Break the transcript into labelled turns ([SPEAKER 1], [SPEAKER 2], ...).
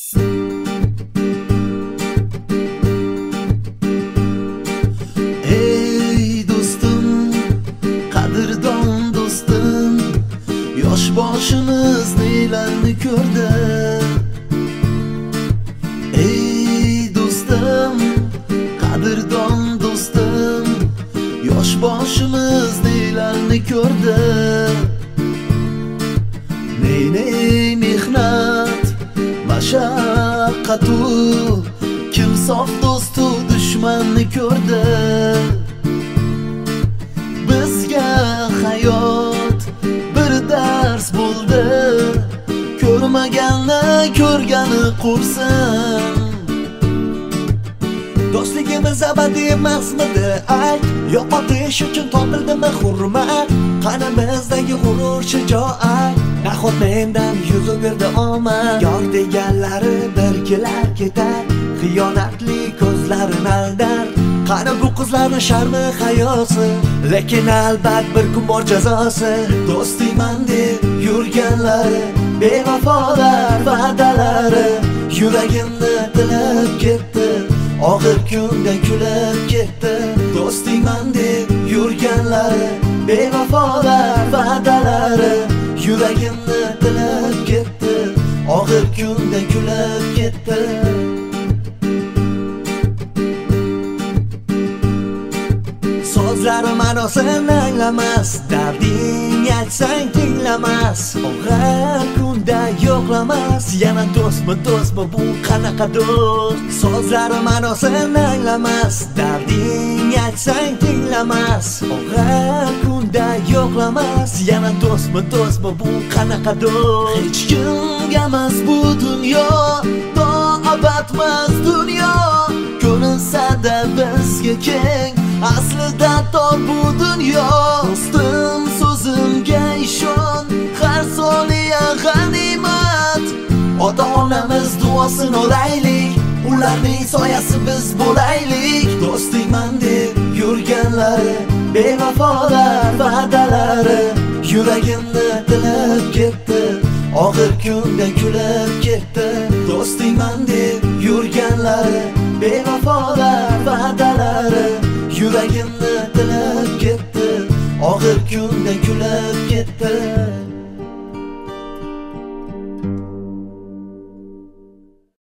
[SPEAKER 1] Ey do'stim, qadrdon do'stim, yosh boshimiz nelarni ko'rdi. Ey do'stim, qadrdon do'stim, yosh boshimiz nelarni ko'rdi. Ney mehnat, mashaqqatu, kim sof do'stu dushmanni ko'rdi. Bizga hayot bir dars bo'ldi, ko'rmaganni ko'rgani qursin. Do'stligimiz abadiy emasmidi ayt, yo'qotish uchun topildimi hurmat? Qani bizdagi g'urur shijoat, nahot mendan yuz o'girdi omad. Yor deganlari bir kelar ketar, xiyonatli ko'zlarin aldar. Qani bu qizlarning sharmi hayosi, lekin albat bir kun bor jazosi. Do'stiyman deb yurganlari, bevafolar va'dalari, yuragimni tilib ketdi, og'ir kunda kulib ketdi. Do'stiyman deb yurganlari, bevafolar va'dalari, yuragimni tilib ketdi, og'ir kunda kulib ketdi. Sozlari ma'nosini anglamas, darding aytsang tinglamas, og'ir kunda yo'qlamas. Yana do'stmi bu qanaqa do'st? Sozlari ma'nosini anglamas, darding aytsang tinglamas, og'ir kunda yo'qlamas. Yana do'stmi bu qanaqa do'st? Hech kimga emas bu dunyo, to abadmas dunyo. Ko'rinsa-da bizga keng, aslida tor bu dunyo. Do'stim so'zimga ishon, har soniya g'animat. Ota-onamiz duosini olaylik, ularning soyasi biz bo'laylik. Do'stingman deb yurganlari, bevafolar va'dalari, yuragimni tilib ketdi, og'ir kunda kulib ketdi. Do'stingman deb yurganlari, bevafolar va'dalari, yuragimni tilib ketdi, og'ir kunda kulib ketdi.